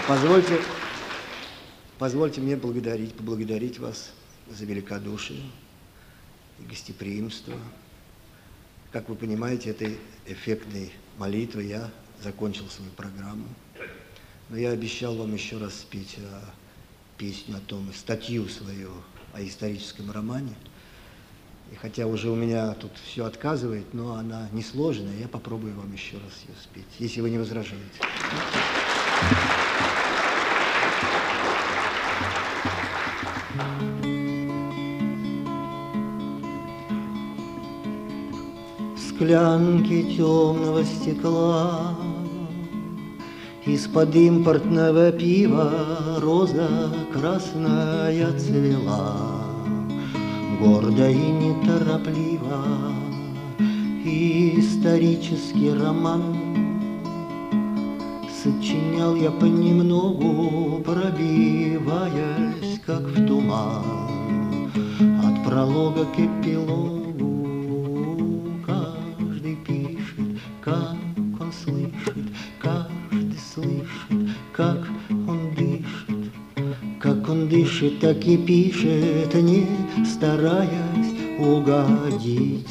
Позвольте мне поблагодарить вас за великодушие и гостеприимство. Как вы понимаете, этой эффектной молитвой я закончил свою программу. Но я обещал вам еще раз спеть песню о том, статью свою о историческом романе. И хотя уже у меня тут все отказывает, но она несложная, я попробую вам еще раз ее спеть, если вы не возражаете. Склянки темного стекла, из-под импортного пива роза красная цвела. Гордо и неторопливо исторический роман сочинял я понемногу, пробиваясь, как в туман. От пролога к эпилогу каждый пишет, как он слышит, каждый слышит, как он дышит. Как он дышит, так и пишет, не стараясь угодить.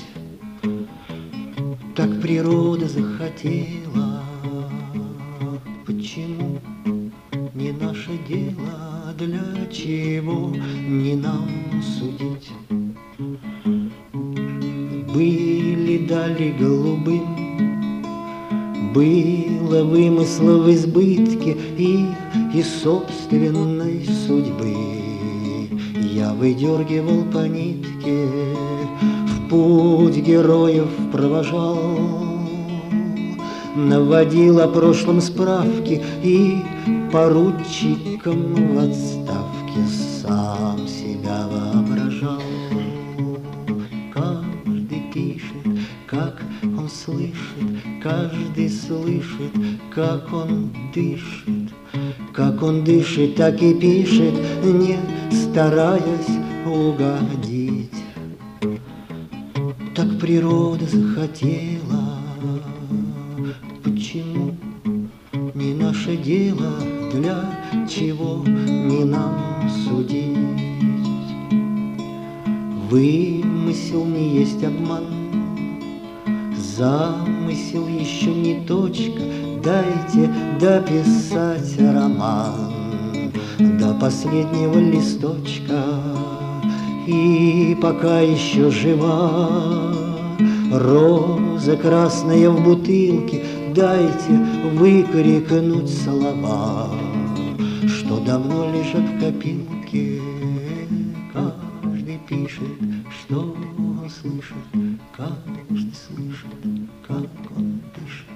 Так природа захотела. Почему не наше дело, для чего не нам судить? Были дали голубым, было вымысла в избытке и из собственной судьбы. Я выдергивал по нитке, в путь героев провожал, наводил о прошлом справки и поручиком в отставке сам себя воображал. Каждый пишет, как он слышит, каждый слышит, как он дышит. Как он дышит, так и пишет, не стараясь угодить. Так природа захотела. Почему не наше дело, для чего не нам судить? Вымысел не есть обман, замысел еще не точка. Дайте дописать роман до последнего листочка. И пока еще жива роза красная в бутылке, дайте выкрикнуть слова, что давно лежат в копилке. Каждый пишет, что он слышит, каждый слышит, как он дышит.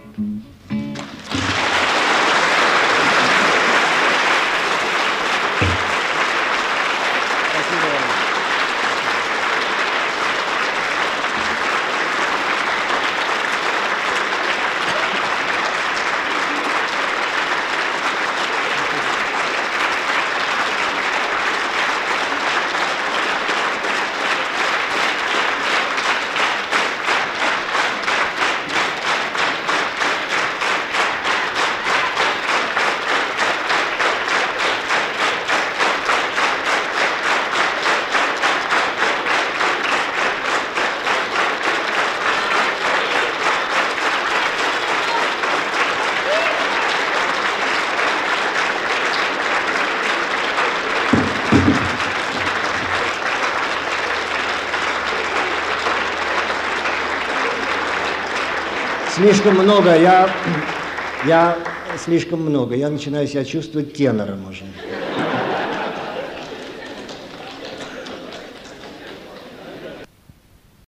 Слишком много, я слишком много. Я начинаю себя чувствовать тенором уже.